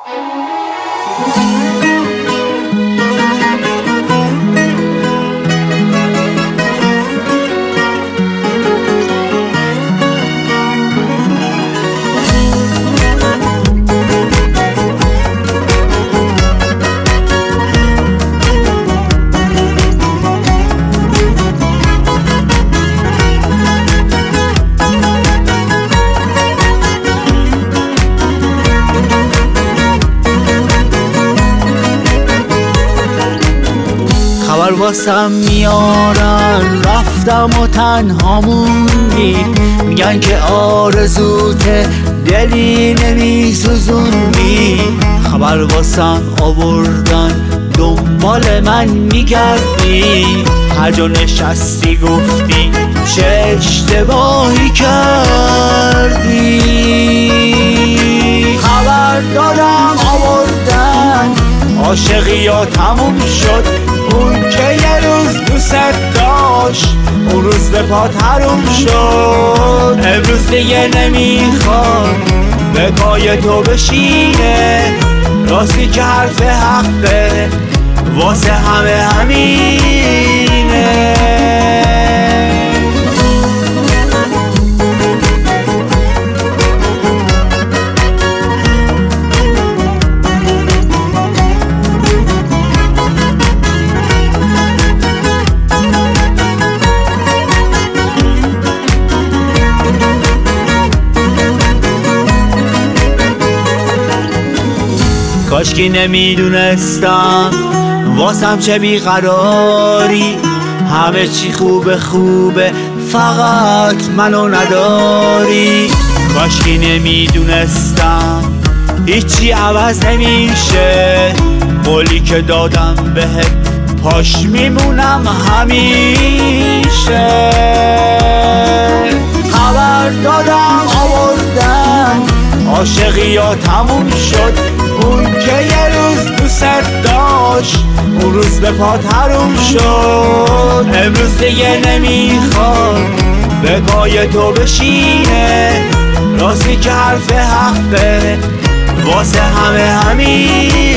خبر واسم میارن رفتم و تنها موندی، میگن که آرزوت دلی نمیسوزوندی. خبر واسم آوردن دنبال من میگردی، هر جا نشستی گفتی چه اشتباهی کردی. خبر دادم آوردن عاشقی ها تموم شد، اون که یه روز دوست داشت اون روز به پات حروم شد. امروز دیگه نمیخواد به پای تو بشینه، راستی که حرف حقه واسه همه همینه. کاشکی نمیدونستم واسم چه بیقراری، همه چی خوبه خوبه فقط منو نداری. کاشکی نمیدونستم هیچی عوض نمیشه، قولی که دادم بهت پاش میمونم همیشه. خبر دادم آوردن عاشقی ها تموم شد، اون که یه روز دوست داشت اون روز به پات حروم شد. امروز دیگه نمیخواد به پای تو بشینه، راستی که حرف حقه واسه همه همین